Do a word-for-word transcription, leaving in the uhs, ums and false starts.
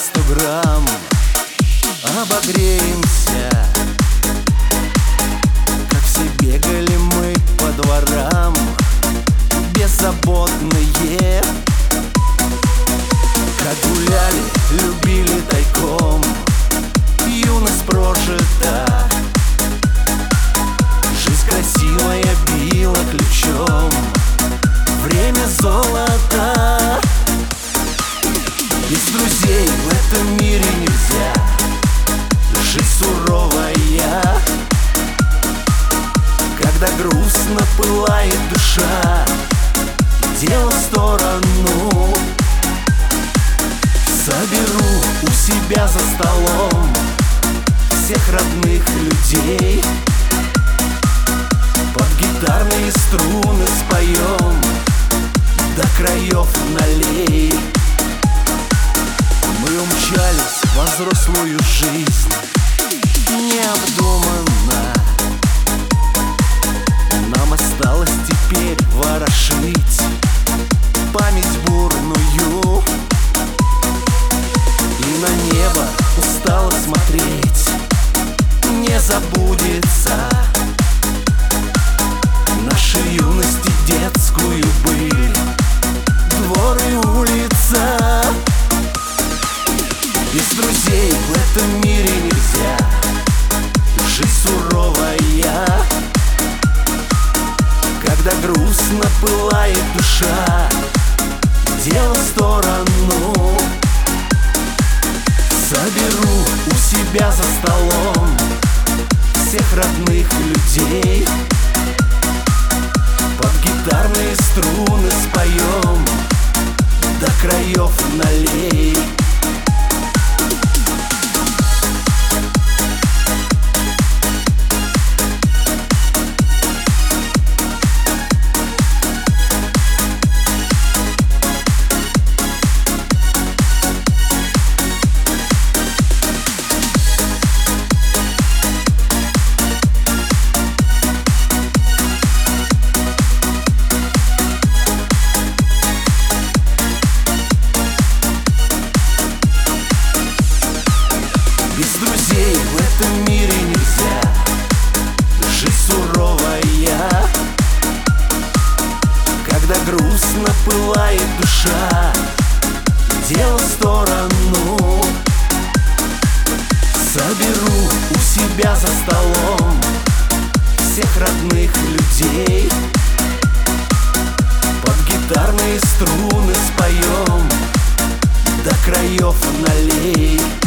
сто грамм. Обогреемся, как все бегали мы по дворам, беззаботные, как гуляли, любили тайком. Юность прожита, жизнь красивая била ключом. Время золото, без друзей в этом мире нельзя. Жизнь суровая, когда грустно пылает душа, дело в сторону. Соберу у себя за столом всех родных людей, под гитарные струны споем, до краев налей. Мы умчались во взрослую жизнь необдуманно. Нам осталось теперь ворошить память бурную, и на небо устало смотреть. Не забудется нашей юности детскую быль, двор и улица. Без друзей в этом мире нельзя. Жизнь суровая, когда грустно пылает душа, дело в сторону. Соберу у себя за столом всех родных людей, под гитарные струны споем, до краев налей. Без друзей в этом мире нельзя. Жизнь суровая, когда грустно пылает душа, дело в сторону. Соберу у себя за столом всех родных людей, под гитарные струны споем, до краев налей.